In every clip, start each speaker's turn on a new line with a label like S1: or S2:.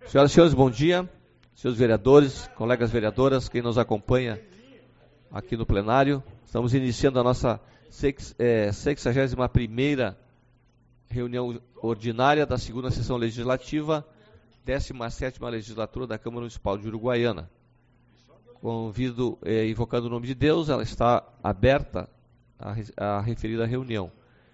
S1: Senhoras e senhores, bom dia. Senhores vereadores, colegas vereadoras, quem nos acompanha aqui no plenário. Estamos iniciando a nossa 61ª reunião ordinária da segunda sessão legislativa, 17ª legislatura da Câmara Municipal de Uruguaiana. Convido, invocando o nome de Deus, ela está aberta a referida reunião.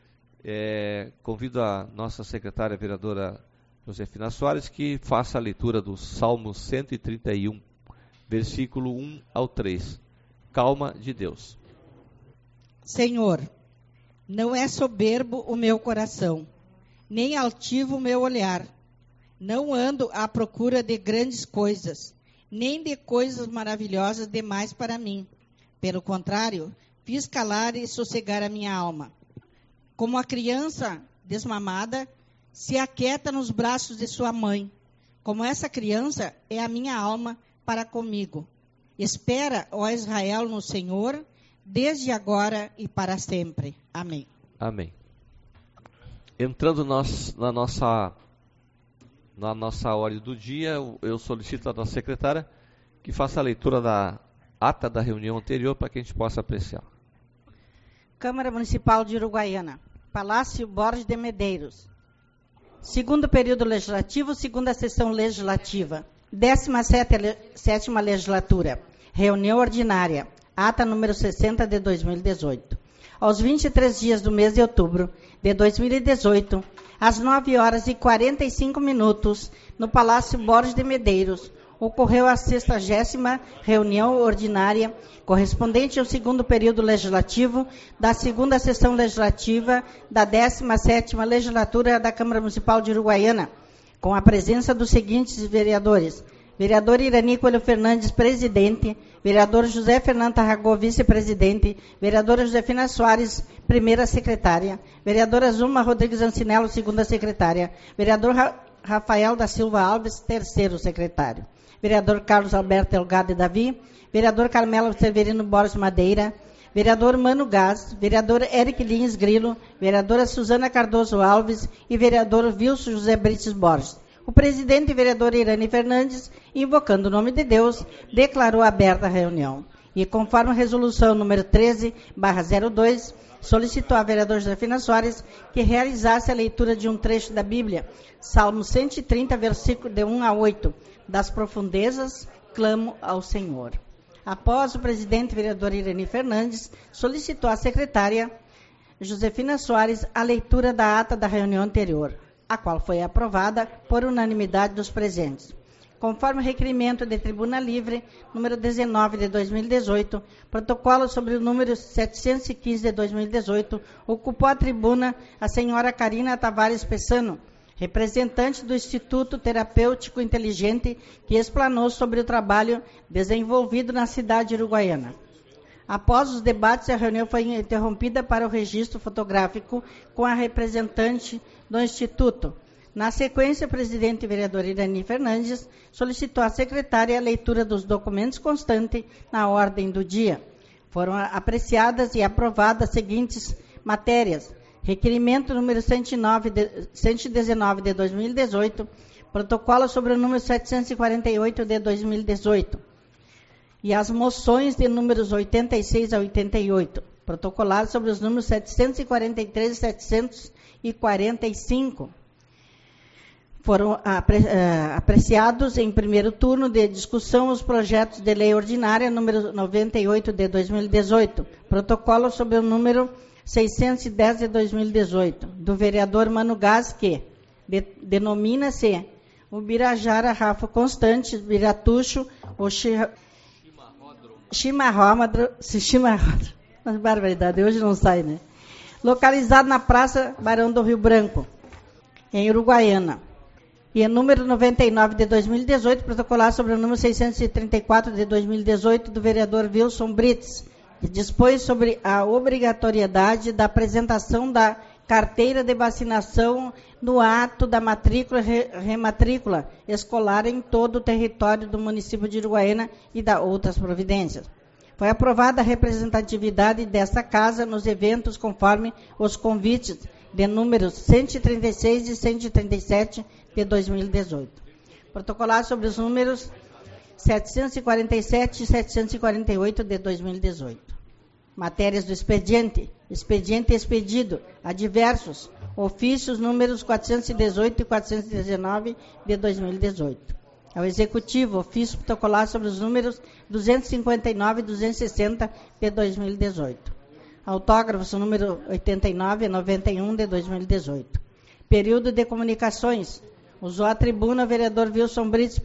S1: Convido a nossa secretária vereadora Josefina Soares que faça a leitura do Salmo 131, versículo 1 ao 3. Calma de Deus.
S2: Senhor, não é soberbo o meu coração, nem altivo o meu olhar. Não ando à procura de grandes coisas, nem de coisas maravilhosas demais para mim. Pelo contrário, fiz calar e sossegar a minha alma. Como a criança desmamada se aquieta nos braços de sua mãe, como essa criança é a minha alma para comigo. Espera, ó Israel, no Senhor, desde agora e para sempre. Amém.
S1: Amém. Entrando na nossa ordem do dia, eu solicito à nossa secretária que faça a leitura da ata da reunião anterior para que a gente possa apreciar.
S2: Câmara Municipal de Uruguaiana, Palácio Borges de Medeiros. Segundo período legislativo, segunda sessão legislativa, 17ª legislatura, reunião ordinária, ata número 60 de 2018. Aos 23 dias do mês de outubro de 2018, às 9 horas e 45 minutos, no Palácio Borges de Medeiros, ocorreu a 60ª reunião ordinária, correspondente ao segundo período legislativo da segunda sessão legislativa da 17ª legislatura da Câmara Municipal de Uruguaiana, com a presença dos seguintes vereadores: vereador Irani Coelho Fernandes, presidente; vereador José Fernando Tarragó, vice-presidente; vereadora Josefina Soares, primeira secretária; vereadora Zuma Rodrigues Ancinello, segunda secretária; vereador Rafael da Silva Alves, terceiro secretário; vereador Carlos Alberto Delgado Davi; vereador Carmelo Severino Borges Madeira; vereador Mano Gás; vereador Eric Lins Grilo; vereadora Suzana Cardoso Alves e vereador Wilson José Brites Borges. O presidente, vereador Irani Fernandes, invocando o nome de Deus, declarou aberta a reunião. E conforme a resolução número 13/02, solicitou a vereadora Josefina Soares que realizasse a leitura de um trecho da Bíblia, Salmo 130, versículo de 1 a 8, das profundezas, clamo ao Senhor. Após o presidente, vereador Irani Fernandes, solicitou à secretária Josefina Soares a leitura da ata da reunião anterior, a qual foi aprovada por unanimidade dos presentes. Conforme o requerimento de Tribuna Livre, número 19 de 2018, protocolo sobre o número 715 de 2018, ocupou a tribuna a senhora Karina Tavares Pessano, representante do Instituto Terapêutico Inteligente, que explanou sobre o trabalho desenvolvido na cidade uruguaiana. Após os debates, a reunião foi interrompida para o registro fotográfico com a representante do Instituto. Na sequência, o presidente vereador Irani Fernandes solicitou à secretária a leitura dos documentos constantes na ordem do dia. Foram apreciadas e aprovadas as seguintes matérias: requerimento número 119 de 2018, protocolo sobre o número 748 de 2018, e as moções de números 86 a 88, protocoladas sobre os números 743 e 745. Foram apreciados em primeiro turno de discussão os projetos de lei ordinária número 98 de 2018, protocolo sobre o número 610 de 2018, do vereador Mano Gás, que denomina-se o Birajara Rafa Constante Biratucho, o Chimarródromo, barbaridade, hoje não sai, né? Localizado na Praça Barão do Rio Branco, em Uruguaiana. E em número 99 de 2018, protocolar sobre o número 634 de 2018, do vereador Wilson Brites, que dispôs sobre a obrigatoriedade da apresentação da carteira de vacinação no ato da matrícula e rematrícula escolar em todo o território do município de Uruguaiana e da outras providências. Foi aprovada a representatividade desta casa nos eventos conforme os convites de números 136 e 137 de 2018. protocolar sobre os números 747 e 748 de 2018. Matérias do expediente. Expediente expedido. Adversos. Ofícios números 418 e 419 de 2018. Ao Executivo, ofício protocolar sobre os números 259 e 260 de 2018. Autógrafos, número 89 e 91 de 2018. Período de comunicações. Usou a tribuna o vereador Wilson Brits,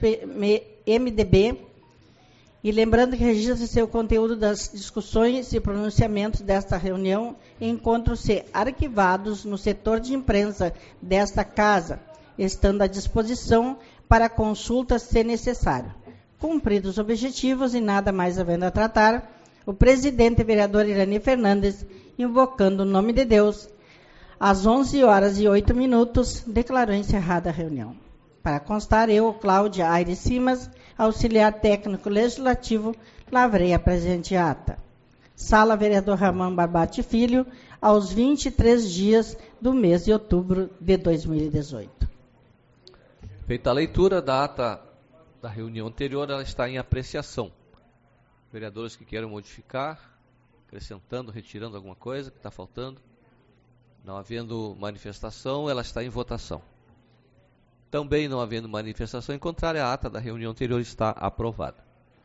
S2: MDB, e lembrando que registra-se o conteúdo das discussões e pronunciamentos desta reunião encontram-se arquivados no setor de imprensa desta casa, estando à disposição para consulta se necessário. Cumpridos os objetivos e nada mais havendo a tratar, o presidente vereador Irani Fernandes, invocando o nome de Deus, às 11h08, declarou encerrada a reunião. Para constar, eu, Cláudia Aires Simas, auxiliar técnico legislativo, lavrei a presente ata. Sala Vereador Ramon Barbati Filho, aos 23 dias do mês de outubro de 2018.
S1: Feita a leitura da ata da reunião anterior, ela está em apreciação. Vereadores que queiram modificar, acrescentando, retirando alguma coisa que está faltando. Não havendo manifestação, ela está em votação. Também não havendo manifestação em contrário, a ata da reunião anterior está aprovada.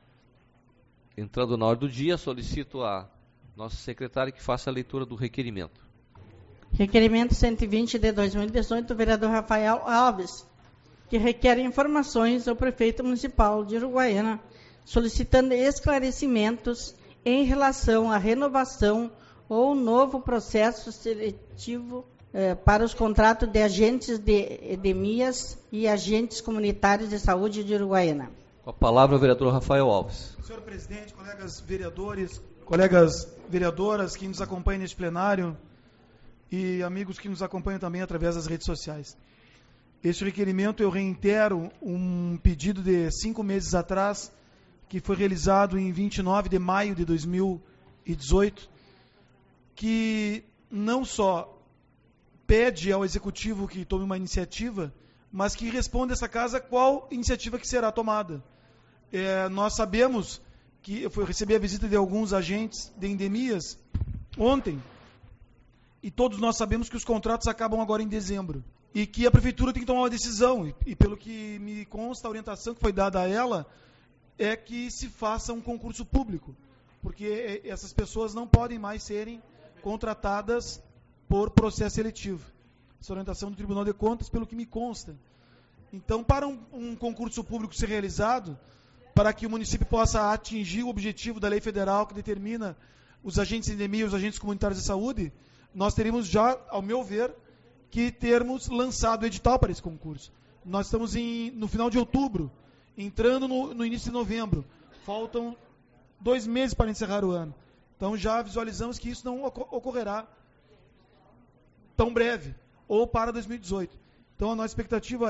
S1: Entrando na ordem do dia, solicito a nossa secretária que faça a leitura do requerimento.
S2: Requerimento 120 de 2018, do vereador Rafael Alves, que requer informações ao prefeito municipal de Uruguaiana, solicitando esclarecimentos em relação à renovação ou novo processo seletivo para os contratos de agentes de endemias e agentes comunitários de saúde de Uruguaiana.
S1: Com a palavra, o vereador Rafael Alves.
S3: Senhor presidente, colegas vereadores, colegas vereadoras que nos acompanham neste plenário e amigos que nos acompanham também através das redes sociais. Este requerimento eu reitero um pedido de 5 meses atrás, que foi realizado em 29 de maio de 2018, que não só pede ao Executivo que tome uma iniciativa, mas que responda essa casa qual iniciativa que será tomada. Nós sabemos que eu recebi a visita de alguns agentes de endemias ontem, e todos nós sabemos que os contratos acabam agora em dezembro, e que a Prefeitura tem que tomar uma decisão, e pelo que me consta, a orientação que foi dada a ela é que se faça um concurso público, porque essas pessoas não podem mais serem contratadas por processo seletivo. Essa orientação do Tribunal de Contas, pelo que me consta. Então, para um concurso público ser realizado, para que o município possa atingir o objetivo da lei federal que determina os agentes de endemia e os agentes comunitários de saúde, nós teríamos já, ao meu ver, que termos lançado o edital para esse concurso. Nós estamos no final de outubro, entrando no início de novembro. Faltam 2 meses para encerrar o ano. Então, já visualizamos que isso não ocorrerá tão breve, ou para 2018. Então, a nossa expectativa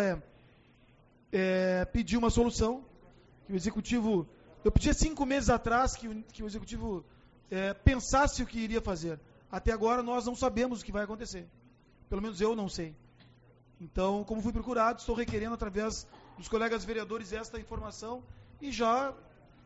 S3: é pedir uma solução, que o Executivo... Eu pedi 5 meses atrás que o Executivo pensasse o que iria fazer. Até agora, nós não sabemos o que vai acontecer. Pelo menos eu não sei. Então, como fui procurado, estou requerendo, através dos colegas vereadores, esta informação, e já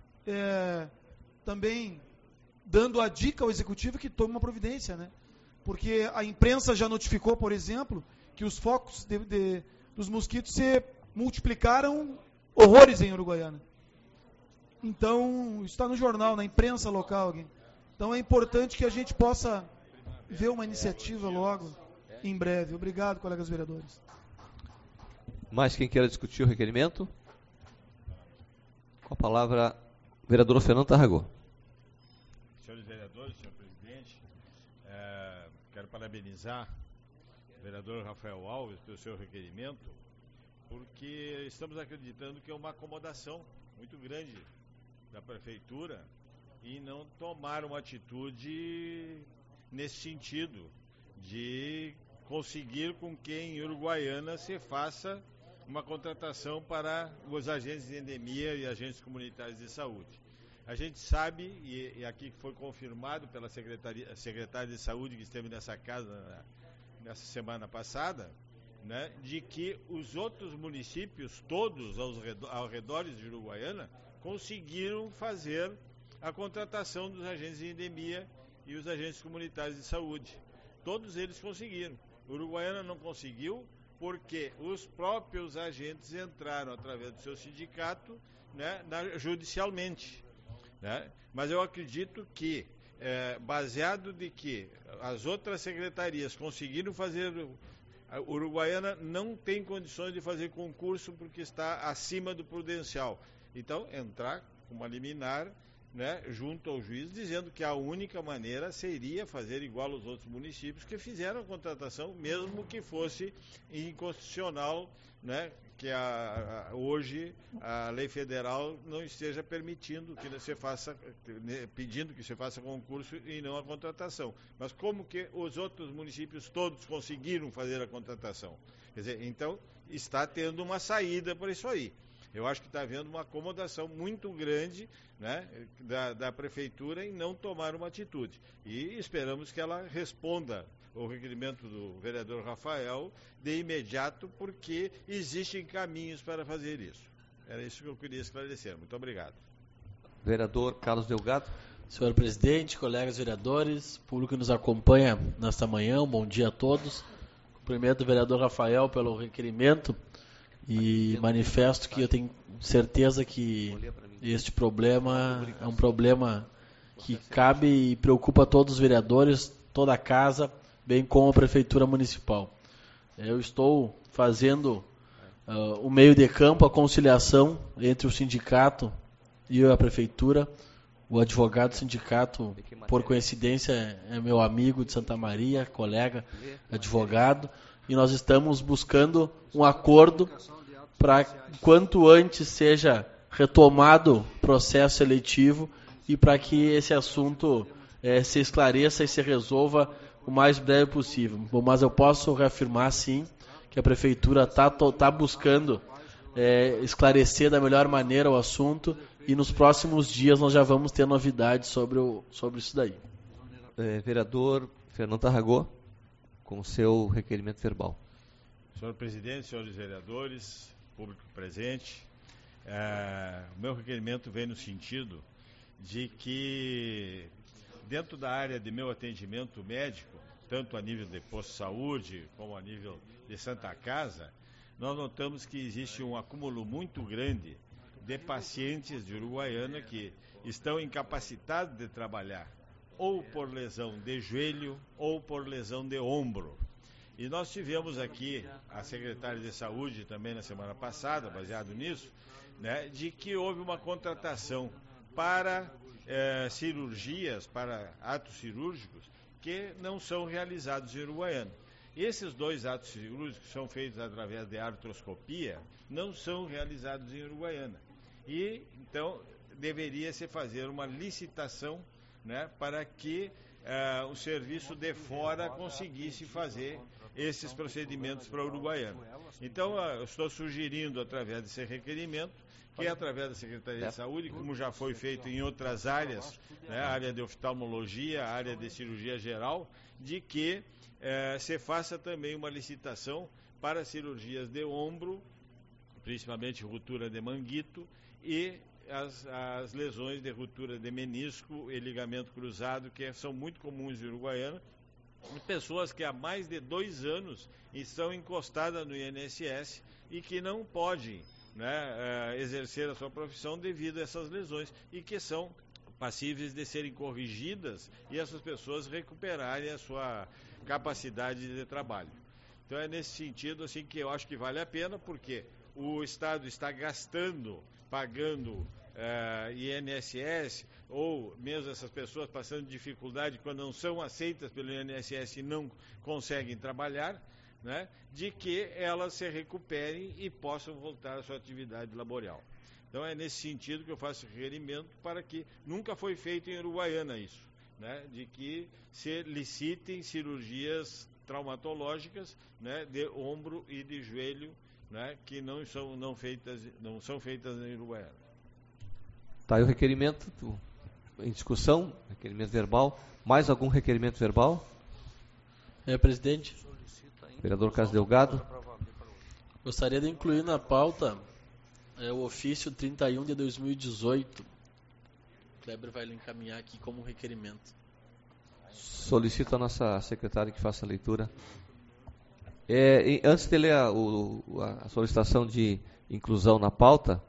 S3: também dando a dica ao Executivo que tome uma providência, né? Porque a imprensa já notificou, por exemplo, que os focos dos mosquitos se multiplicaram horrores em Uruguaiana. Então, isso está no jornal, na imprensa local. Então, é importante que a gente possa ver uma iniciativa logo, em breve. Obrigado, colegas vereadores.
S1: Mais quem queira discutir o requerimento? Com a palavra, vereador Fernando Tarragó.
S4: Senhores vereadores, senhor presidente, quero parabenizar o vereador Rafael Alves pelo seu requerimento, porque estamos acreditando que é uma acomodação muito grande da prefeitura e não tomar uma atitude nesse sentido, de conseguir com que em Uruguaiana se faça uma contratação para os agentes de endemia e agentes comunitários de saúde. A gente sabe, e aqui foi confirmado pela secretária de saúde que esteve nessa casa nessa semana passada, né, de que os outros municípios, todos ao redor de Uruguaiana, conseguiram fazer a contratação dos agentes de endemia e os agentes comunitários de saúde. Todos eles conseguiram. Uruguaiana não conseguiu porque os próprios agentes entraram através do seu sindicato, né, judicialmente. Né? Mas eu acredito que, baseado de que as outras secretarias conseguiram fazer, a Uruguaiana não tem condições de fazer concurso porque está acima do prudencial. Então, entrar com uma liminar, né, junto ao juiz, dizendo que a única maneira seria fazer igual aos outros municípios que fizeram a contratação, mesmo que fosse inconstitucional, né, que hoje a lei federal não esteja permitindo que você faça, pedindo que você faça concurso e não a contratação. Mas como que os outros municípios todos conseguiram fazer a contratação? Quer dizer, então está tendo uma saída para isso aí. Eu acho que está havendo uma acomodação muito grande, né, da prefeitura em não tomar uma atitude. E esperamos que ela responda ao requerimento do vereador Rafael de imediato, porque existem caminhos para fazer isso. Era isso que eu queria esclarecer. Muito obrigado.
S1: Vereador Carlos Delgado.
S5: Senhor presidente, colegas vereadores, público que nos acompanha nesta manhã, um bom dia a todos. Cumprimento o vereador Rafael pelo requerimento e manifesto que eu tenho certeza que este problema é um problema que cabe e preocupa todos os vereadores, toda a casa, bem como a Prefeitura Municipal. Eu estou fazendo o meio de campo, a conciliação entre o sindicato e a Prefeitura. O advogado do sindicato, por coincidência, é meu amigo de Santa Maria, colega advogado, e nós estamos buscando um acordo para quanto antes seja retomado o processo seletivo e para que esse assunto se esclareça e se resolva o mais breve possível. Bom, mas eu posso reafirmar, sim, que a Prefeitura está buscando esclarecer da melhor maneira o assunto e nos próximos dias nós já vamos ter novidades sobre isso daí.
S1: Vereador Fernando Tarragó, com o seu requerimento verbal.
S4: Senhor presidente, senhores vereadores, público presente, o meu requerimento vem no sentido de que, dentro da área de meu atendimento médico, tanto a nível de posto de saúde como a nível de Santa Casa, nós notamos que existe um acúmulo muito grande de pacientes de Uruguaiana que estão incapacitados de trabalhar, ou por lesão de joelho ou por lesão de ombro. E nós tivemos aqui a secretária de saúde também na semana passada, baseado nisso, né, de que houve uma contratação para cirurgias, para atos cirúrgicos que não são realizados em Uruguaiana. Esses 2 atos cirúrgicos que são feitos através de artroscopia não são realizados em Uruguaiana. E, então, deveria se fazer uma licitação, né, para que o serviço de fora conseguisse fazer esses procedimentos para Uruguaiana. Então, eu estou sugerindo, através desse requerimento, que através da Secretaria de Saúde, como já foi feito em outras áreas, né, a área de oftalmologia, a área de cirurgia geral, de que se faça também uma licitação para cirurgias de ombro, principalmente ruptura de manguito, e as lesões de ruptura de menisco e ligamento cruzado, que são muito comuns em Uruguaiana, de pessoas que há mais de 2 anos estão encostadas no INSS e que não podem, né, exercer a sua profissão devido a essas lesões e que são passíveis de serem corrigidas e essas pessoas recuperarem a sua capacidade de trabalho. Então é nesse sentido assim que eu acho que vale a pena, porque o Estado está pagando INSS, ou mesmo essas pessoas passando dificuldade quando não são aceitas pelo INSS e não conseguem trabalhar, né, de que elas se recuperem e possam voltar à sua atividade laboral. Então é nesse sentido que eu faço requerimento para que nunca foi feito em Uruguaiana isso, né, de que se licitem cirurgias traumatológicas, né, de ombro e de joelho, né, que não são feitas em Uruguaiana.
S1: Está aí o requerimento em discussão, requerimento verbal. Mais algum requerimento verbal?
S5: Presidente.
S1: Vereador Carlos Delgado.
S5: Gostaria de incluir na pauta o ofício 31 de 2018. O Kleber vai lhe encaminhar aqui como requerimento.
S1: Solicito a nossa secretária que faça a leitura. Antes de ler a solicitação de inclusão na pauta,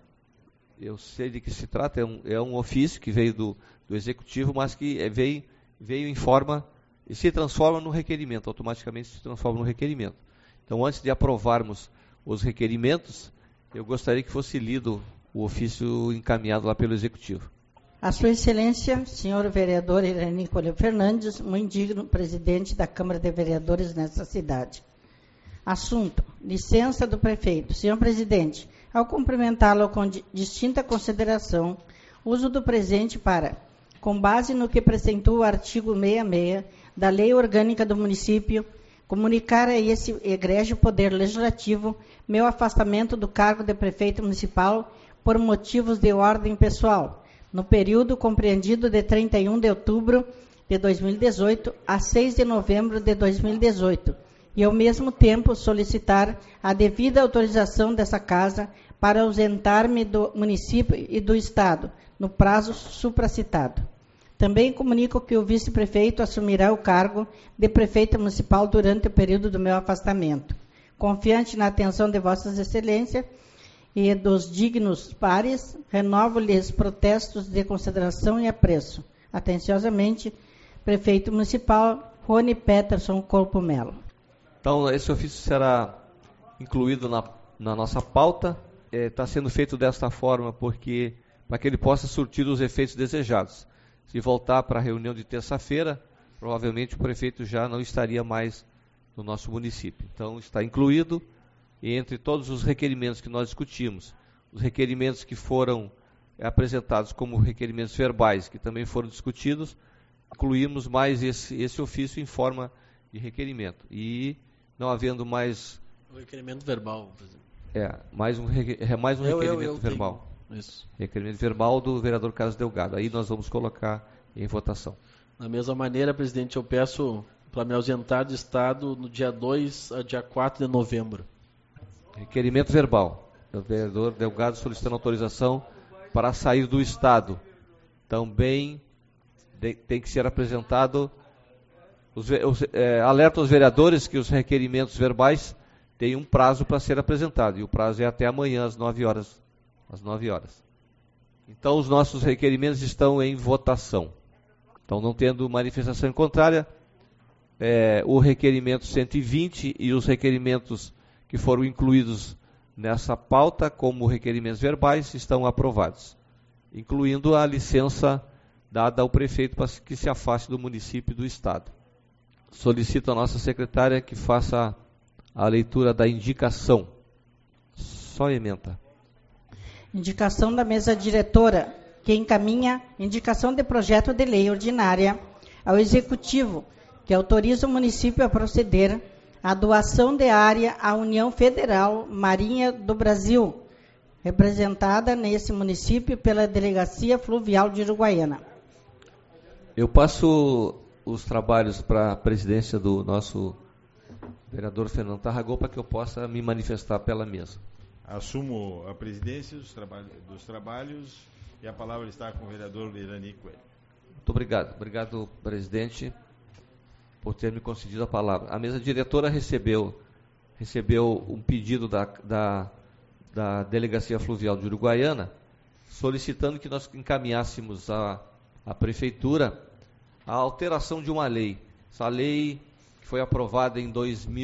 S1: eu sei de que se trata, é um ofício que veio do Executivo, mas que veio em forma e se transforma no requerimento, automaticamente se transforma no requerimento. Então, antes de aprovarmos os requerimentos, eu gostaria que fosse lido o ofício encaminhado lá pelo Executivo.
S2: A Sua Excelência, senhor vereador Irani Colher Fernandes, muito digno presidente da Câmara de Vereadores nesta cidade. Assunto: licença do prefeito. Senhor presidente, ao cumprimentá-lo com distinta consideração, uso do presente para, com base no que precentua o artigo 66 da Lei Orgânica do Município, comunicar a esse egrégio Poder Legislativo meu afastamento do cargo de prefeito municipal por motivos de ordem pessoal, no período compreendido de 31 de outubro de 2018 a 6 de novembro de 2018, e ao mesmo tempo solicitar a devida autorização dessa Casa para ausentar-me do município e do Estado, no prazo supracitado. Também comunico que o vice-prefeito assumirá o cargo de prefeito municipal durante o período do meu afastamento. Confiante na atenção de Vossas Excelências e dos dignos pares, renovo-lhes protestos de consideração e apreço. Atenciosamente, prefeito municipal Rony Peterson Corpo Melo.
S1: Então, esse ofício será incluído na nossa pauta. Está sendo feito desta forma porque para que ele possa surtir os efeitos desejados. Se voltar para a reunião de terça-feira, provavelmente o prefeito já não estaria mais no nosso município. Então, está incluído, e entre todos os requerimentos que nós discutimos, os requerimentos que foram apresentados como requerimentos verbais, que também foram discutidos, incluímos mais esse ofício em forma de requerimento. E não havendo mais...
S5: O requerimento verbal, por exemplo.
S1: Mais um requerimento verbal.
S5: Isso.
S1: Requerimento verbal do vereador Carlos Delgado. Aí nós vamos colocar em votação.
S5: Da mesma maneira, presidente, eu peço para me ausentar do Estado no dia 2 a dia 4 de novembro.
S1: Requerimento verbal. O vereador Delgado solicitando autorização para sair do Estado. Também tem que ser apresentado... alerta aos vereadores que os requerimentos verbais têm um prazo para ser apresentado. E o prazo é até amanhã, às 9 horas. Então, os nossos requerimentos estão em votação. Então, não tendo manifestação contrária, o requerimento 120 e os requerimentos que foram incluídos nessa pauta como requerimentos verbais estão aprovados, incluindo a licença dada ao prefeito para que se afaste do município e do Estado. Solicito a nossa secretária que faça a leitura da indicação. Só ementa.
S2: Indicação da mesa diretora, que encaminha indicação de projeto de lei ordinária ao Executivo, que autoriza o município a proceder à doação de área à União Federal Marinha do Brasil, representada nesse município pela Delegacia Fluvial de Uruguaiana.
S1: Eu passo os trabalhos para a presidência do nosso vereador Fernando Tarragão para que eu possa me manifestar pela mesa.
S4: Assumo a presidência dos trabalhos e a palavra está com o vereador Irani Coelho.
S1: Muito obrigado. Obrigado, presidente, por ter me concedido a palavra. A mesa diretora recebeu um pedido da Delegacia Fluvial de Uruguaiana, solicitando que nós encaminhássemos à prefeitura a alteração de uma lei. Essa lei que foi aprovada em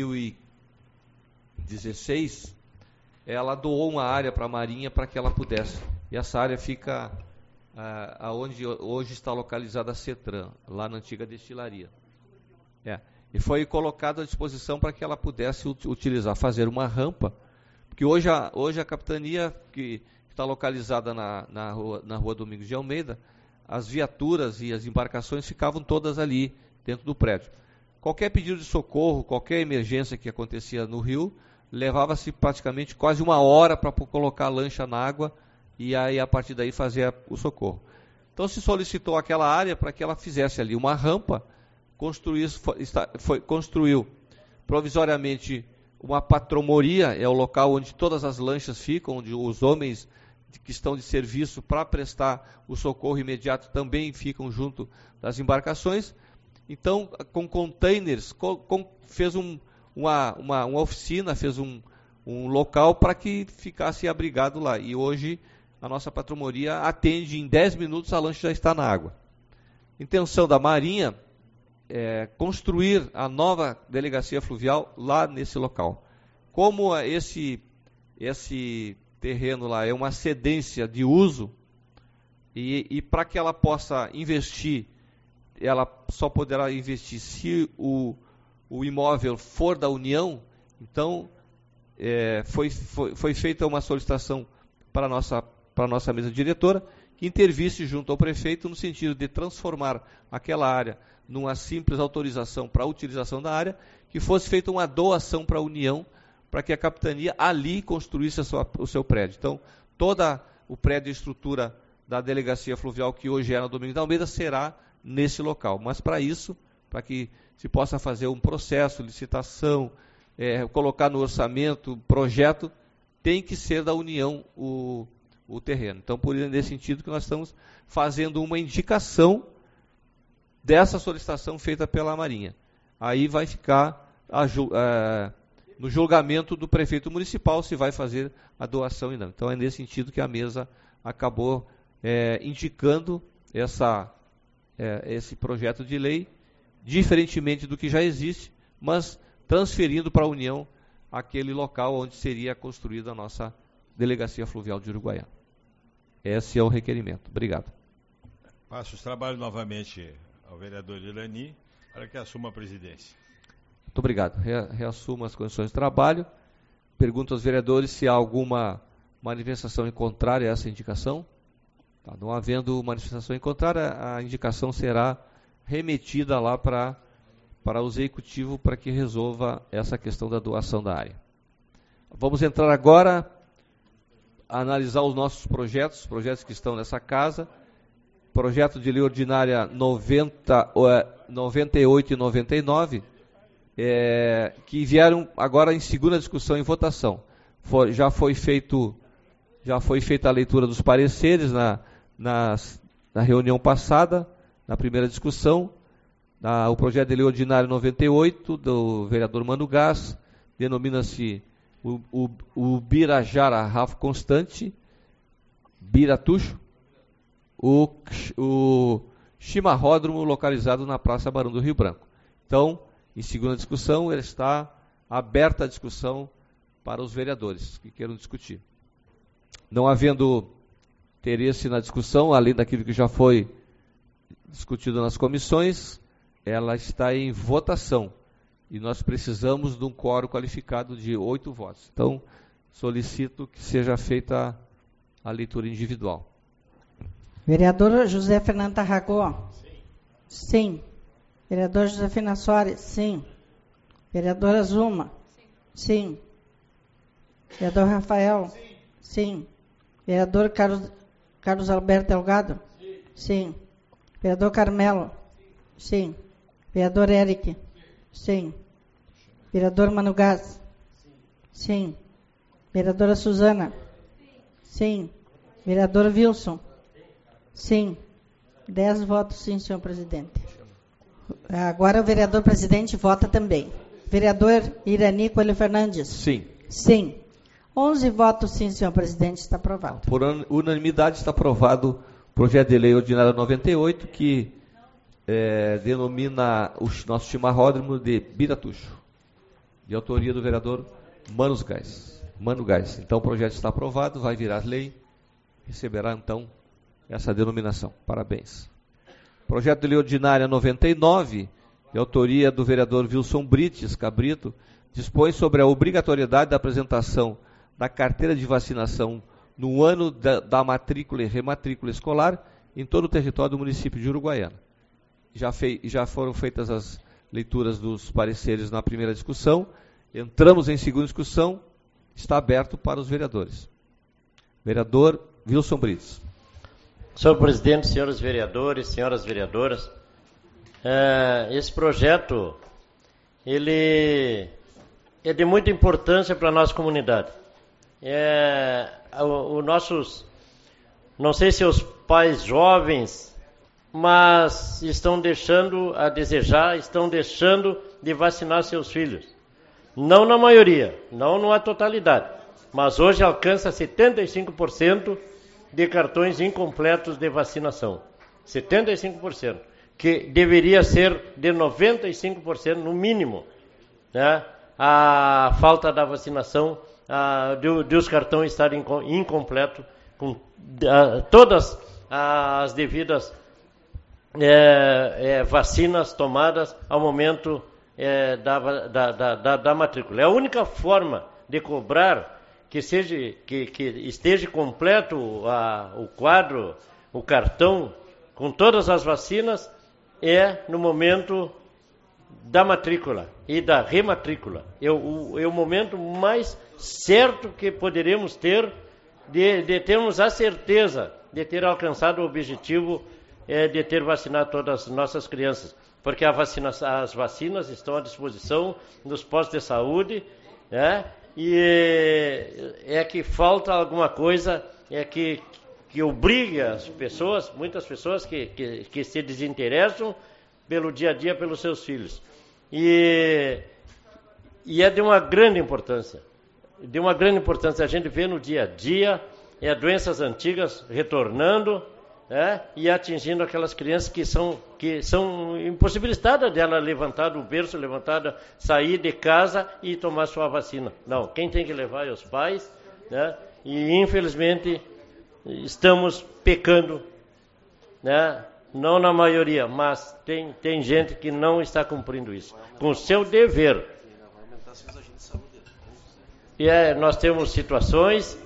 S1: 2016, ela doou uma área para a Marinha para que ela pudesse. E essa área fica aonde hoje está localizada a CETRAN, lá na antiga destilaria. E foi colocado à disposição para que ela pudesse utilizar, fazer uma rampa, porque hoje a capitania, que está localizada na rua Domingos de Almeida, as viaturas e as embarcações ficavam todas ali dentro do prédio. Qualquer pedido de socorro, qualquer emergência que acontecia no rio, levava-se praticamente quase uma hora para colocar a lancha na água e aí a partir daí fazer o socorro. Então se solicitou aquela área para que ela fizesse ali uma rampa, construiu provisoriamente uma patromoria, é o local onde todas as lanchas ficam, onde os homens que estão de serviço para prestar o socorro imediato também ficam junto das embarcações. Então, com containers, fez uma oficina, fez um local para que ficasse abrigado lá. E hoje a nossa patromoria atende em 10 minutos, a lancha já está na água. Intenção da Marinha é construir a nova delegacia fluvial lá nesse local. Como esse terreno lá é uma cedência de uso, e para que ela possa investir, ela só poderá investir se o imóvel for da União. Então, foi feita uma solicitação para a nossa mesa diretora, que intervisse junto ao prefeito no sentido de transformar aquela área numa simples autorização para a utilização da área, que fosse feita uma doação para a União, para que a capitania ali construísse o seu prédio. Então, todo o prédio e estrutura da delegacia fluvial, que hoje é na Domingos da Almeida, será nesse local. Mas para isso, para que se possa fazer um processo, licitação, colocar no orçamento, projeto, tem que ser da União o terreno. Então, por isso, nesse sentido que nós estamos fazendo uma indicação dessa solicitação feita pela Marinha. Aí vai ficar no julgamento do prefeito municipal se vai fazer a doação ou não. Então, é nesse sentido que a mesa acabou indicando esse projeto de lei, diferentemente do que já existe, mas transferindo para a União aquele local onde seria construída a nossa Delegacia Fluvial de Uruguaiana. Esse é o requerimento. Obrigado.
S4: Passo os trabalhos novamente ao vereador Irani para que assuma a presidência.
S1: Muito obrigado. Reassumo as condições de trabalho. Pergunto aos vereadores se há alguma manifestação em contrário a essa indicação. Tá, não havendo manifestação em contrário, a indicação será remetida lá para o Executivo para que resolva essa questão da doação da área. Vamos entrar agora a analisar os nossos projetos que estão nessa casa. Projeto de lei ordinária 98 e 99, que vieram agora em segunda discussão e votação. Já foi feita a leitura dos pareceres na reunião passada, na primeira discussão. O projeto de lei ordinário 98, do vereador Mano Gás, denomina-se o Birajara Rafa Constante, Biratucho, o chimarródromo localizado na Praça Barão do Rio Branco. Então, em segunda discussão, ele está aberta a discussão para os vereadores que queiram discutir. Não havendo interesse na discussão, além daquilo que já foi discutido nas comissões, ela está em votação. E nós precisamos de um quórum qualificado de 8 votos. Então, solicito que seja feita a leitura individual.
S2: Vereador José Fernando Tarragó? Sim. Vereador Josefina Soares? Sim. Vereadora Zuma? Sim. Vereador Rafael? Sim. Vereador Carlos Alberto Delgado? Sim. Vereador Carmelo? Sim. Vereador Eric? Sim. Vereador Mano Gás? Sim. Vereadora Suzana? Sim. Vereador Wilson? Sim. 10 votos sim, senhor presidente. Agora o vereador presidente vota também. Vereador Irani Coelho Fernandes?
S1: Sim.
S2: Sim. 11 votos sim, senhor presidente, está aprovado.
S1: Por unanimidade está aprovado o projeto de lei ordinária 98, que denomina o nosso chimarródromo de Biratucho, de autoria do vereador Mano Gás. Então o projeto está aprovado, vai virar lei, receberá então essa denominação. Parabéns. Projeto de lei ordinária 99, de autoria do vereador Wilson Brites Cabrito, dispõe sobre a obrigatoriedade da apresentação da carteira de vacinação no ano da matrícula e rematrícula escolar em todo o território do município de Uruguaiana. Já foram feitas as leituras dos pareceres na primeira discussão, entramos em segunda discussão, está aberto para os vereadores. Vereador Wilson Brites.
S6: Senhor presidente, senhores vereadores, senhoras vereadoras, esse projeto, ele é de muita importância para a nossa comunidade. Não sei se os pais jovens, mas estão deixando a desejar, estão deixando de vacinar seus filhos. Não na maioria, não na totalidade, mas hoje alcança 75% de cartões incompletos de vacinação. 75%, que deveria ser de 95% no mínimo, né? A falta da vacinação, de os cartões estarem incompletos, com todas as devidas vacinas tomadas ao momento da matrícula. É a única forma de cobrar que esteja completo o quadro, o cartão, com todas as vacinas, no momento da matrícula e da rematrícula. É o momento mais certo que poderemos ter de termos a certeza de ter alcançado o objetivo de ter vacinado todas as nossas crianças, porque as vacinas estão à disposição nos postos de saúde, né? E que falta alguma coisa, que obriga as pessoas, muitas pessoas que se desinteressam pelo dia a dia pelos seus filhos. E é de uma grande importância. A gente vê no dia a dia doenças antigas retornando, e atingindo aquelas crianças que são impossibilitadas dela levantar do berço, sair de casa e tomar sua vacina. Não, quem tem que levar é os pais, né? E infelizmente estamos pecando, né? Não na maioria, mas tem gente que não está cumprindo isso, com o seu dever. E nós temos situações,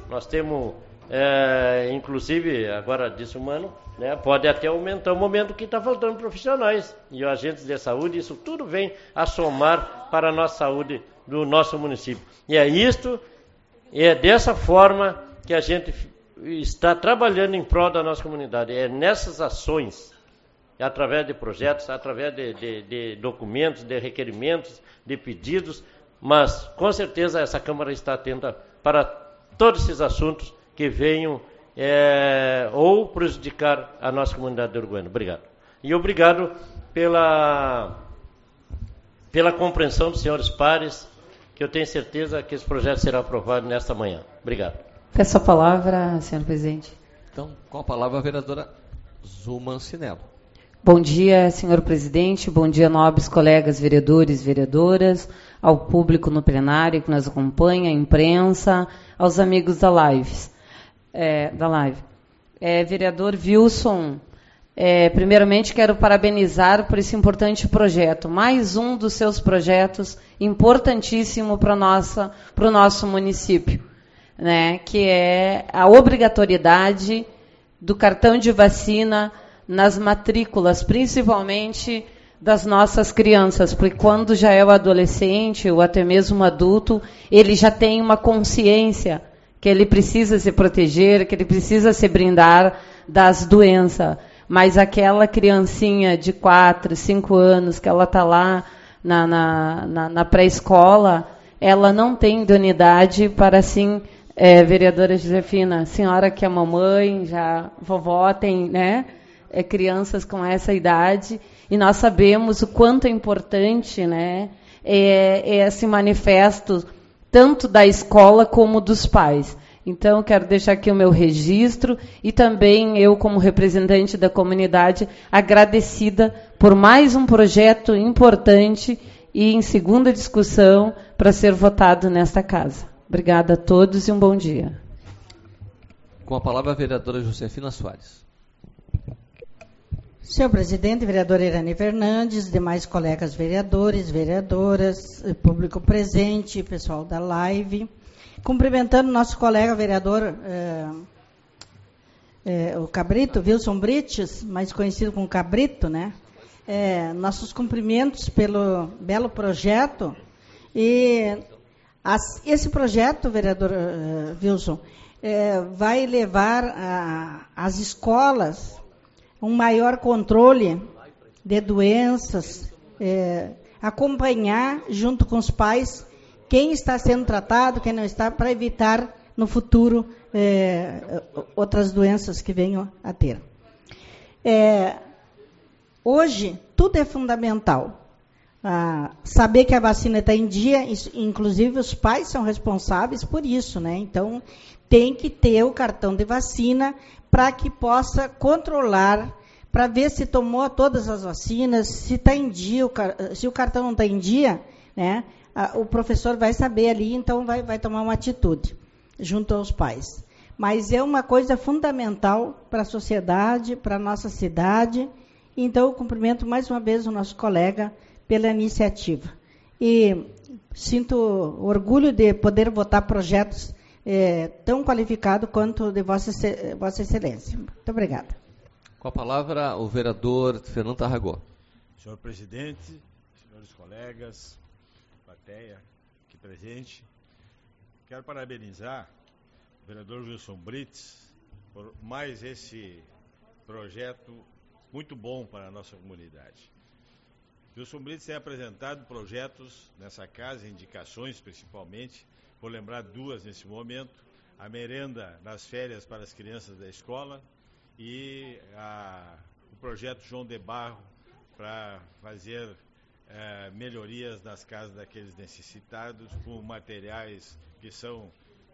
S6: inclusive, agora disse o Mano, né, pode até aumentar o momento que está faltando profissionais e agentes de saúde, isso tudo vem a somar para a nossa saúde do nosso município. E é dessa forma que a gente está trabalhando em prol da nossa comunidade, nessas ações, através de projetos, através de documentos, de requerimentos, de pedidos, mas com certeza essa Câmara está atenta para todos esses assuntos que venham ou prejudicar a nossa comunidade de Uruguaiana. Obrigado. E obrigado pela compreensão dos senhores pares, que eu tenho certeza que esse projeto será aprovado nesta manhã. Obrigado.
S7: Peço a palavra, senhor presidente.
S1: Então, com a palavra a vereadora Zulma Cinello.
S7: Bom dia, senhor presidente, bom dia, nobres colegas vereadores e vereadoras, ao público no plenário que nos acompanha, à imprensa, aos amigos da live. Vereador Wilson, primeiramente quero parabenizar por esse importante projeto, mais um dos seus projetos importantíssimo para o nosso município, né, que é a obrigatoriedade do cartão de vacina nas matrículas, principalmente das nossas crianças, porque quando já é o adolescente ou até mesmo o adulto, ele já tem uma consciência que ele precisa se proteger, que ele precisa se brindar das doenças. Mas aquela criancinha de 4, 5 anos, que ela está lá na pré-escola, ela não tem idoneidade para, assim, vereadora Josefina, senhora que é mamãe, já vovó tem, né? Crianças com essa idade, e nós sabemos o quanto é importante, né, esse manifesto, tanto da escola como dos pais. Então, quero deixar aqui o meu registro, e também eu, como representante da comunidade, agradecida por mais um projeto importante e em segunda discussão para ser votado nesta casa. Obrigada a todos e um bom dia.
S1: Com a palavra a vereadora Josefina Soares.
S2: Senhor presidente, vereadora Irani Fernandes, demais colegas vereadores, vereadoras, público presente, pessoal da live, cumprimentando nosso colega vereador, o Cabrito, Wilson Brites, mais conhecido como Cabrito, né? Nossos cumprimentos pelo belo projeto. E esse projeto, vereador Wilson, vai levar às escolas um maior controle de doenças, acompanhar junto com os pais quem está sendo tratado, quem não está, para evitar no futuro outras doenças que venham a ter. Hoje, tudo é fundamental. Saber que a vacina está em dia, inclusive os pais são responsáveis por isso, né? Então, tem que ter o cartão de vacina para que possa controlar, para ver se tomou todas as vacinas, se está em dia, se o cartão não está em dia, né? O professor vai saber ali, então vai tomar uma atitude junto aos pais. Mas é uma coisa fundamental para a sociedade, para a nossa cidade. Então, eu cumprimento mais uma vez o nosso colega pela iniciativa. E sinto orgulho de poder votar projetos tão qualificados quanto o de Vossa Excelência. Muito obrigada.
S1: Com a palavra, o vereador Fernando Tarragó.
S4: Senhor presidente, senhores colegas, plateia aqui presente, quero parabenizar o vereador Wilson Brits por mais esse projeto muito bom para a nossa comunidade. Wilson Brits tem apresentado projetos nessa casa, indicações principalmente, vou lembrar duas nesse momento: a merenda nas férias para as crianças da escola e o projeto João de Barro para fazer melhorias nas casas daqueles necessitados com materiais que são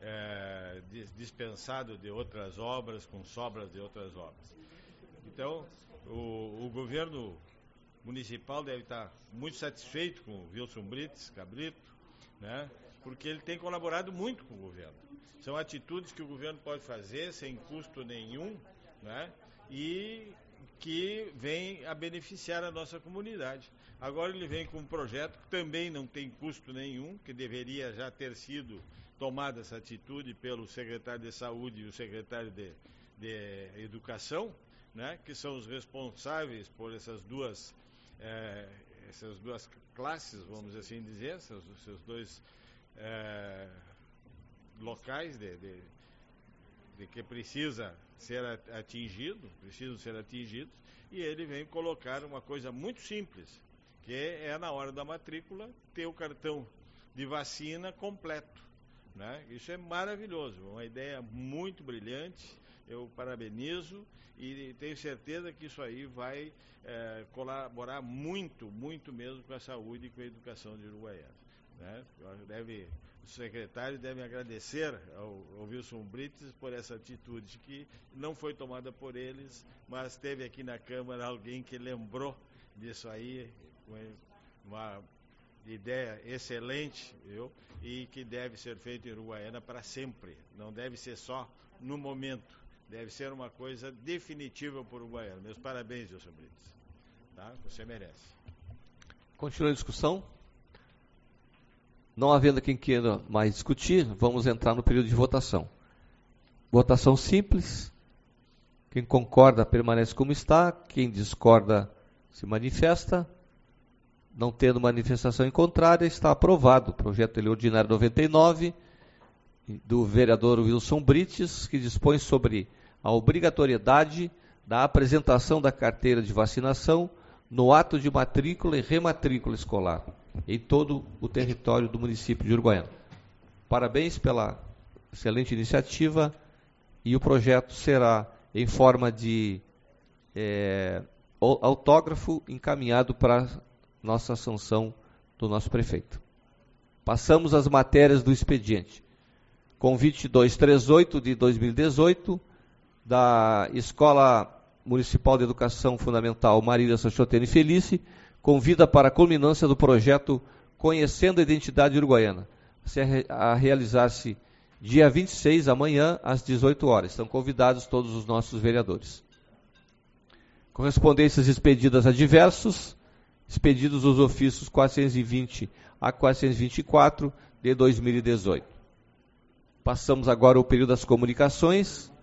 S4: dispensados de outras obras, com sobras de outras obras. Então, o governo municipal deve estar muito satisfeito com o Wilson Brits, Cabrito, né, porque ele tem colaborado muito com o governo. São atitudes que o governo pode fazer sem custo nenhum, né, e que vem a beneficiar a nossa comunidade. Agora ele vem com um projeto que também não tem custo nenhum, que deveria já ter sido tomada essa atitude pelo secretário de Saúde e o secretário de Educação, né, que são os responsáveis por essas duas classes, vamos assim dizer, esses dois locais de que precisam ser atingidos, e ele vem colocar uma coisa muito simples, que é na hora da matrícula ter o cartão de vacina completo, né? Isso é maravilhoso, uma ideia muito brilhante, eu parabenizo e tenho certeza que isso aí vai colaborar muito, muito mesmo com a saúde e com a educação de Uruguaiana, né? Os secretários devem agradecer ao Wilson Brits por essa atitude que não foi tomada por eles, mas teve aqui na Câmara alguém que lembrou disso aí, uma ideia excelente, e que deve ser feito em Uruguaiana para sempre, não deve ser só no momento, deve ser uma coisa definitiva para o Uruguaiana. Meus parabéns, Wilson Brits, tá? Você merece.
S1: Continua a discussão. Não havendo quem queira mais discutir, vamos entrar no período de votação. Votação simples. Quem concorda permanece como está, quem discorda se manifesta. Não tendo manifestação em contrária, está aprovado o projeto de lei ordinário 99 do vereador Wilson Brits, que dispõe sobre a obrigatoriedade da apresentação da carteira de vacinação no ato de matrícula e rematrícula escolar em todo o território do município de Uruguaiana. Parabéns pela excelente iniciativa, e o projeto será em forma de autógrafo encaminhado para nossa sanção do nosso prefeito. Passamos às matérias do expediente. Convite 238 de 2018 da Escola Municipal de Educação Fundamental Marília Sanchotene Felice, convida para a culminância do projeto Conhecendo a Identidade Uruguaiana, a realizar-se dia 26, amanhã, às 18 horas. Estão convidados todos os nossos vereadores. Correspondências expedidas a diversos, expedidos os ofícios 420 a 424 de 2018. Passamos agora ao período das comunicações.